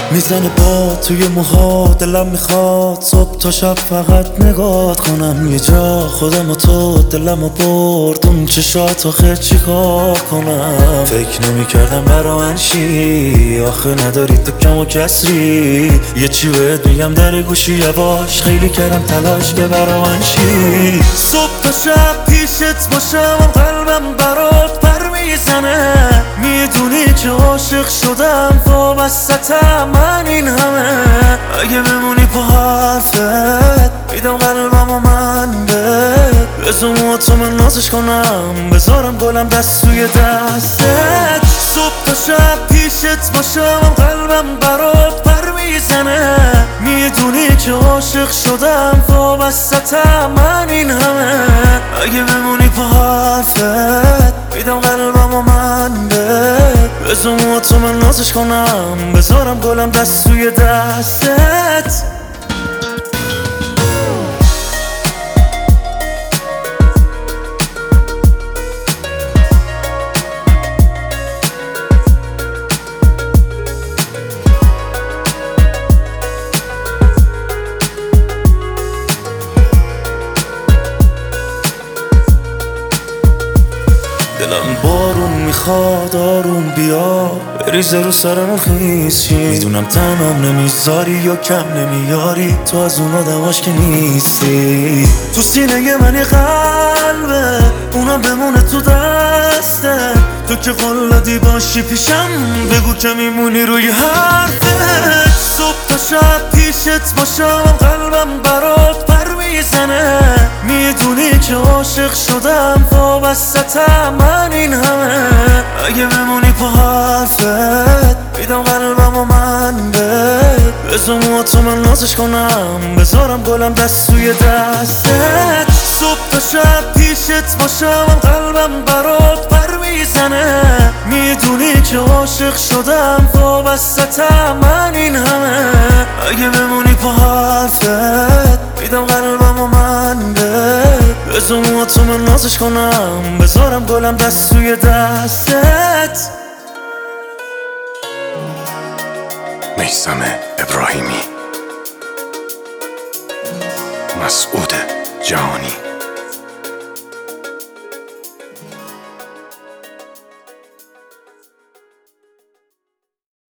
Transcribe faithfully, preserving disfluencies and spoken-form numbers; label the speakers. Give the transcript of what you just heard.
Speaker 1: میزنه با توی موها، دلم میخواد صبح تا شب فقط نگات کنم. یه جا خودم و تو دلم و برد اون چشات، آخه چی کار کنم؟ فکر نمی کردم برا من شی، آخه نداری تو کم و کسری. یه چی بهت میگم در گوشی یواش، خیلی کردم تلاش که برا من شی. صبح تا شب پیشت باشم، قلبم برات پر میزنه. میدونی که عاشق شدم وابستم من این همه. اگه بمونی پا حرفت میدم قلبم و من بهت. بزو تو من نازش کنم، بذارم گلم دست توی دستت. صبح تا شب پیشت باشم، قلبم برات پر میزنه. میدونی که عاشق شدم وابستم من این همه. اگه بمونی پا حرفت میدم قلبم و من بهت. بزو تو من نازش کنم، بذارم گلم دست توی دستت. دلم بارون میخواد آروم بیا، بریزه رو سرم خیس شی. میدونم تنم نمیذاری یا کم نمیاری، تو از اون آدماش که نیستی. تو سینه من یه قلبه، اونم بمونه تو دسته. تو که قلدی باشی پیشم، بگو که میمونی روی حرفت. صبح تا شب پیشت باشم، قلبم برات پر میزنه. میدونی که عاشق شدم وابستم من این همه. اگه بمونی پا حرفت میدم قلبم و من بهت. بزو تو من نازش کنم، بذارم گلم دست توی دستت. صبح تا شب پیشت باشم، قلبم برات پر میزنه. میدونی که عاشق شدم وابستم من این همه. اگه بمونی پا حرفت میدم قلبم و من بهت. بزو تو من نازش کنم، بذارم گلم دست توی دستت.
Speaker 2: میثم ابراهیمی، مسعود جهانی.